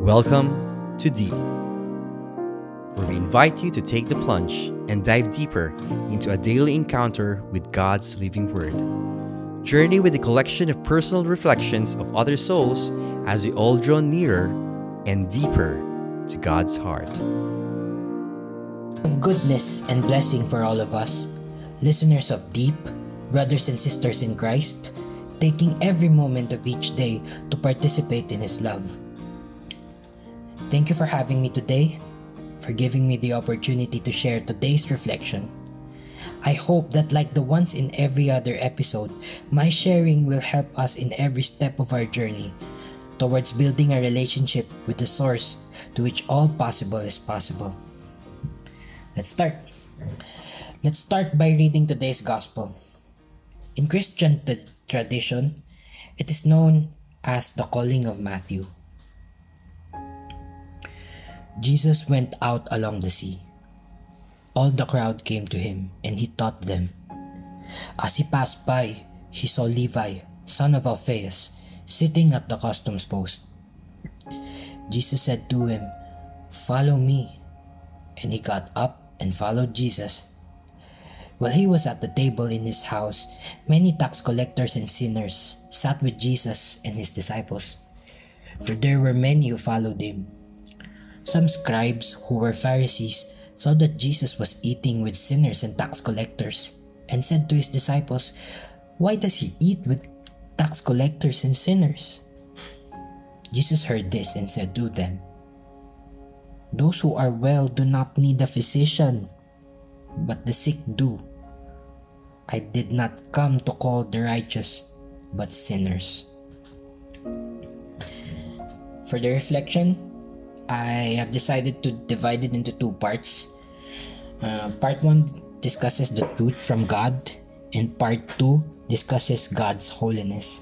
Welcome to Deep, where we invite you to take the plunge and dive deeper into a daily encounter with God's living Word. Journey with a collection of personal reflections of other souls as we all draw nearer and deeper to God's heart. Of goodness and blessing for all of us, listeners of Deep, brothers and sisters in Christ, taking every moment of each day to participate in His love. Thank you for having me today, for giving me the opportunity to share today's reflection. I hope that, like the ones in every other episode, my sharing will help us in every step of our journey towards building a relationship with the source to which all possible is possible. Let's start. Let's start by reading today's gospel. In Christian tradition, it is known as the calling of Matthew. Jesus went out along the sea. All the crowd came to him, and he taught them. As he passed by, he saw Levi, son of Alphaeus, sitting at the customs post. Jesus said to him, "Follow me." And he got up and followed Jesus. While he was at the table in his house, many tax collectors and sinners sat with Jesus and his disciples, for there were many who followed him. Some scribes who were Pharisees saw that Jesus was eating with sinners and tax collectors, and said to his disciples, "Why does he eat with tax collectors and sinners?" Jesus heard this and said to them, "Those who are well do not need a physician, but the sick do. I did not come to call the righteous, but sinners." For the reflection, I have decided to divide it into two parts. Part 1 discusses the truth from God, and Part 2 discusses God's holiness.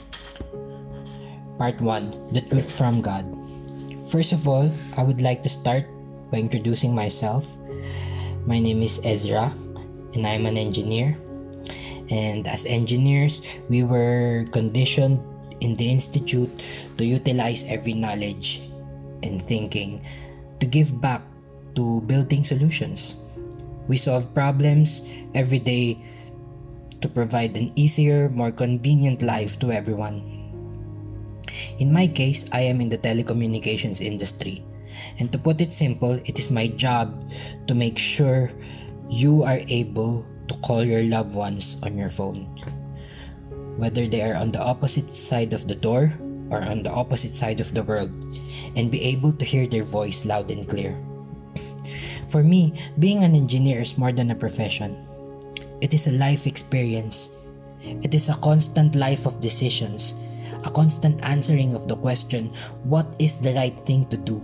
Part 1, the truth from God. First of all, I would like to start by introducing myself. My name is Ezra, and I'm an engineer. And as engineers, we were conditioned in the institute to utilize every knowledge and thinking to give back to building solutions. We solve problems every day to provide an easier, more convenient life to everyone. In my case, I am in the telecommunications industry. And to put it simple, it is my job to make sure you are able to call your loved ones on your phone, whether they are on the opposite side of the door or on the opposite side of the world, and be able to hear their voice loud and clear. For me, being an engineer is more than a profession. It is a life experience. It is a constant life of decisions, a constant answering of the question, what is the right thing to do?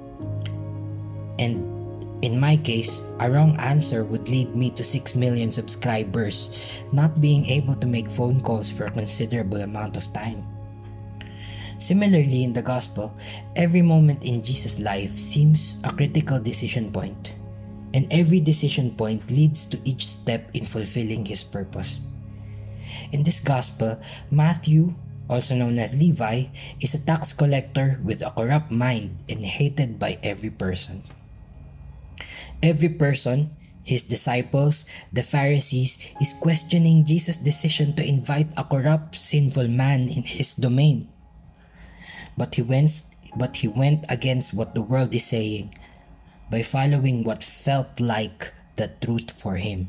And in my case, a wrong answer would lead me to 6 million subscribers not being able to make phone calls for a considerable amount of time. Similarly, in the gospel, every moment in Jesus' life seems a critical decision point, and every decision point leads to each step in fulfilling his purpose. In this gospel, Matthew, also known as Levi, is a tax collector with a corrupt mind and hated by every person. Every person, his disciples, the Pharisees, is questioning Jesus' decision to invite a corrupt, sinful man in his domain. But he went against what the world is saying by following what felt like the truth for him.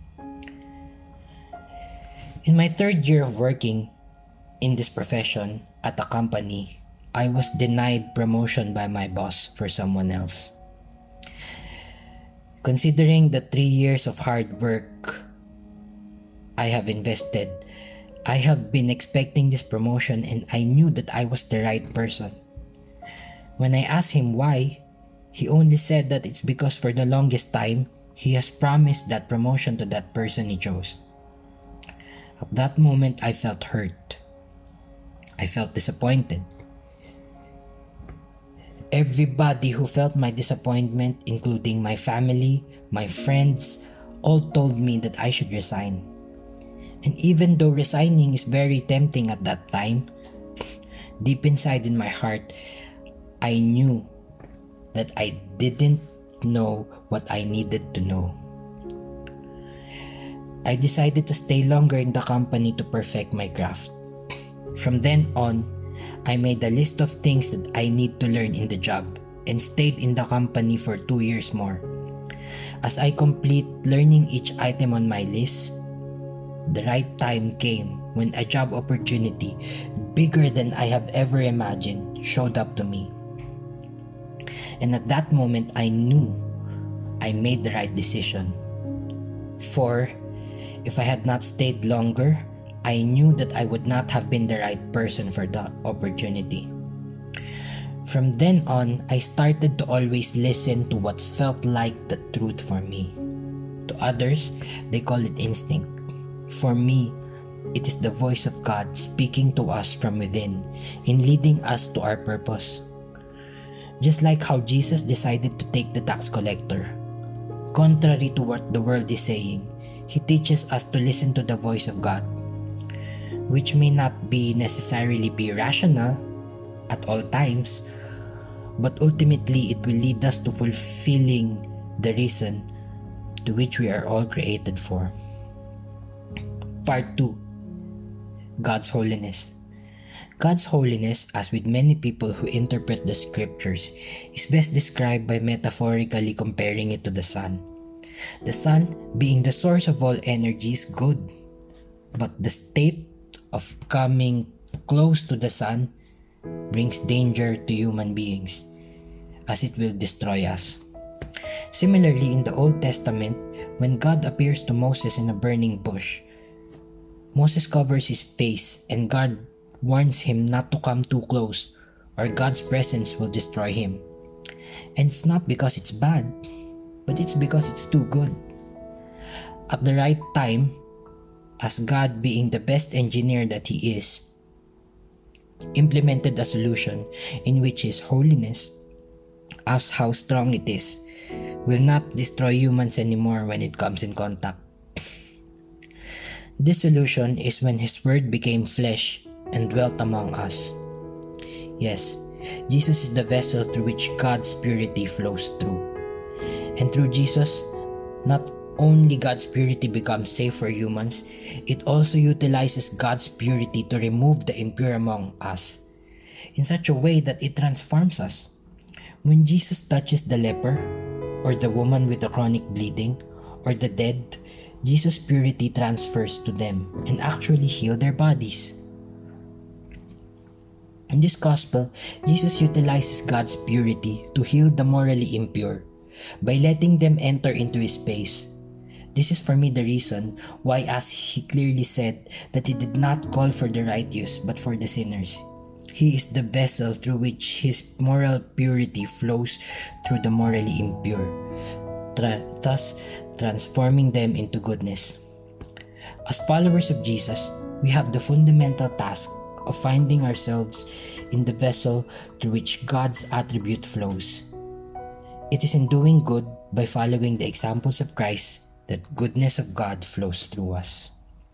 In my third year of working in this profession at a company, I was denied promotion by my boss for someone else. Considering the 3 years of hard work I have invested, I have been expecting this promotion, and I knew that I was the right person. When I asked him why, he only said that it's because for the longest time, he has promised that promotion to that person he chose. At that moment, I felt hurt. I felt disappointed. Everybody who felt my disappointment, including my family, my friends, all told me that I should resign. And even though resigning is very tempting at that time, deep inside in my heart, I knew that I didn't know what I needed to know. I decided to stay longer in the company to perfect my craft. From then on, I made a list of things that I need to learn in the job and stayed in the company for 2 years more. As I complete learning each item on my list, the right time came when a job opportunity bigger than I have ever imagined showed up to me. And at that moment, I knew I made the right decision. For if I had not stayed longer, I knew that I would not have been the right person for the opportunity. From then on, I started to always listen to what felt like the truth for me. To others, they call it instinct. For me, it is the voice of God speaking to us from within in leading us to our purpose. Just like how Jesus decided to take the tax collector. Contrary to what the world is saying, He teaches us to listen to the voice of God, which may not be necessarily be rational at all times, but ultimately it will lead us to fulfilling the reason to which we are all created for. Part 2. God's holiness. God's holiness, as with many people who interpret the scriptures, is best described by metaphorically comparing it to the sun. The sun, being the source of all energy, is good, but the state of coming close to the sun brings danger to human beings, as it will destroy us. Similarly, in the Old Testament, when God appears to Moses in a burning bush, Moses covers his face and God warns him not to come too close or God's presence will destroy him. And it's not because it's bad, but it's because it's too good. At the right time, as God being the best engineer that He is, implemented a solution in which His holiness, as how strong it is, will not destroy humans anymore when it comes in contact. This solution is when His Word became flesh and dwelt among us. Yes, Jesus is the vessel through which God's purity flows through. And through Jesus, not only God's purity becomes safe for humans, it also utilizes God's purity to remove the impure among us in such a way that it transforms us. When Jesus touches the leper, or the woman with the chronic bleeding, or the dead, Jesus' purity transfers to them and actually heal their bodies. In this gospel, Jesus utilizes God's purity to heal the morally impure by letting them enter into His space. This is for me the reason why, as He clearly said, that He did not call for the righteous but for the sinners. He is the vessel through which His moral purity flows through the morally impure, thus transforming them into goodness. As followers of Jesus, we have the fundamental task of finding ourselves in the vessel through which God's attribute flows. It is in doing good by following the examples of Christ that goodness of God flows through us.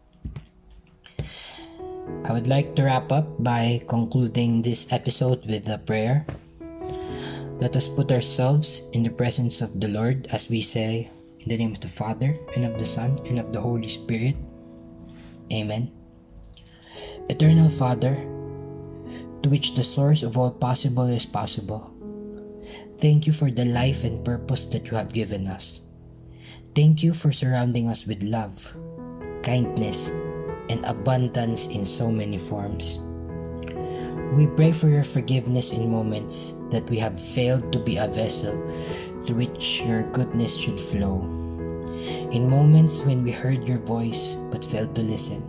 I would like to wrap up by concluding this episode with a prayer. Let us put ourselves in the presence of the Lord as we say, in the name of the Father, and of the Son, and of the Holy Spirit. Amen. Eternal Father, to which the source of all possible is possible, thank you for the life and purpose that you have given us. Thank you for surrounding us with love, kindness, and abundance in so many forms. We pray for your forgiveness in moments that we have failed to be a vessel through which your goodness should flow. In moments when we heard your voice but failed to listen.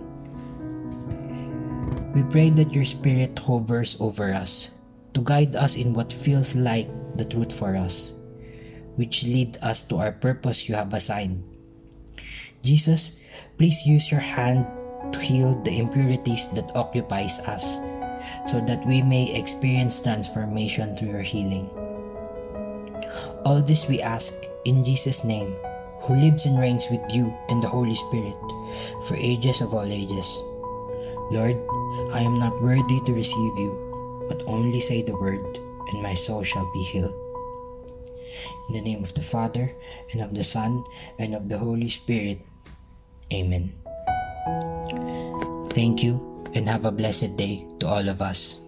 We pray that your Spirit hovers over us to guide us in what feels like the truth for us, which lead us to our purpose you have assigned. Jesus, please use your hand to heal the impurities that occupies us, so that we may experience transformation through your healing. All this we ask in Jesus' name, who lives and reigns with you and the Holy Spirit for ages of all ages. Lord, I am not worthy to receive you, but only say the word, and my soul shall be healed. In the name of the Father, and of the Son, and of the Holy Spirit. Amen. Thank you, and have a blessed day to all of us.